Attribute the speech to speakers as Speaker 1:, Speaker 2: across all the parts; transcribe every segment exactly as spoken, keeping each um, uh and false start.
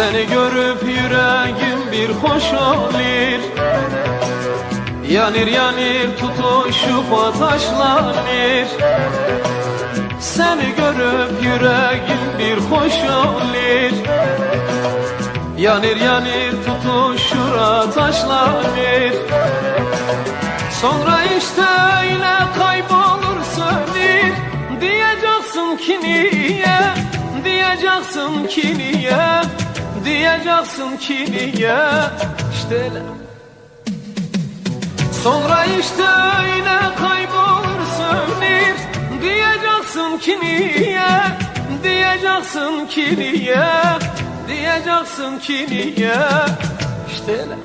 Speaker 1: Seni görüp yüreğim bir hoş olur. Yanır yanır tutuşup ateşlenir. Seni görüp yüreğim bir hoş olur. Yanır yanır tutuşur ateşlenir. Sonra işte öyle kaybolur sönür. Diyeceksin ki niye, diyeceksin ki niye, diyeceksin ki niye. İşte öyle. Sonra işte öyle kaybolur sönür. Diyeceksin ki niye, diyeceksin ki niye, diyeceksin ki niye. İşte öyle.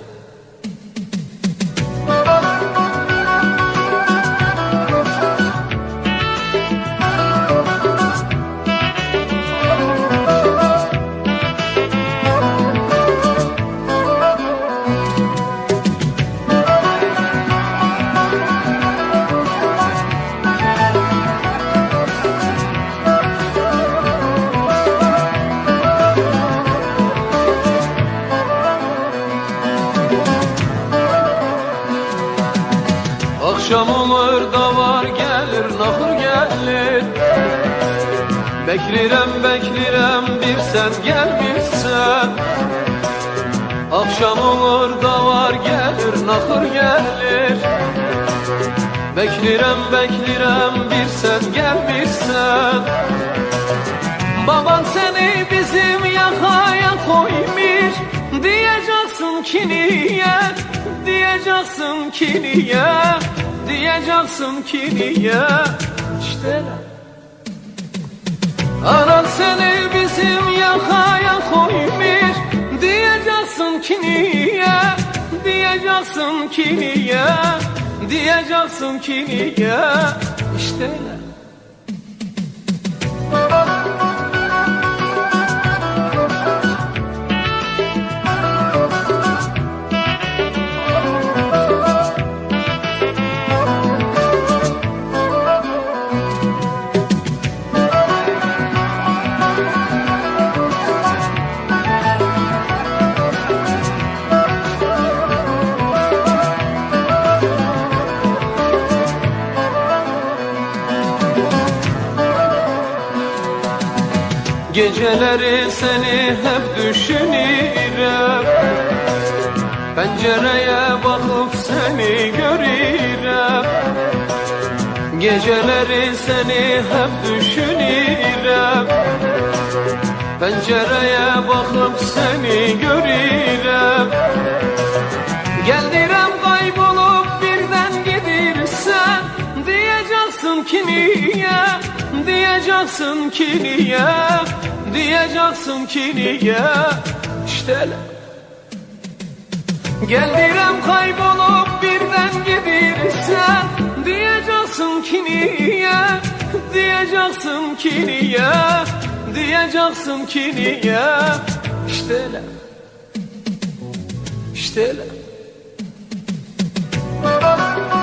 Speaker 1: Akşam olur da var gelir, nahır gelir. Beklerem beklerem bir sen gelmişsen. Akşam olur da var gelir, nahır gelir. Beklerem beklerem bir sen gelmişsen. Baban seni bizim yakaya koymuş. Diyeceksin ki niye, diyeceksin ki niye, diyeceksin ki niye. İşte anan seni bizim yakaya koymuş. Diyeceksin ki niye, diyeceksin ki niye, diyeceksin ki niye. İşte geceleri seni hep düşünürüm. Pencereye bakıp seni görürüm. Geceleri seni hep düşünürüm. Pencereye bakıp seni görürüm. Geldirem kaybolup birden gidirsen. Diyeceksin ki niye, diyeceksin ki niye, diyeceksin ki niye. İşte öyle. Geldirem kaybolup birden gidirsen. Diyeceksin ki niye, diyeceksin ki niye, diyeceksin ki niye. İşte öyle. İşte öyle.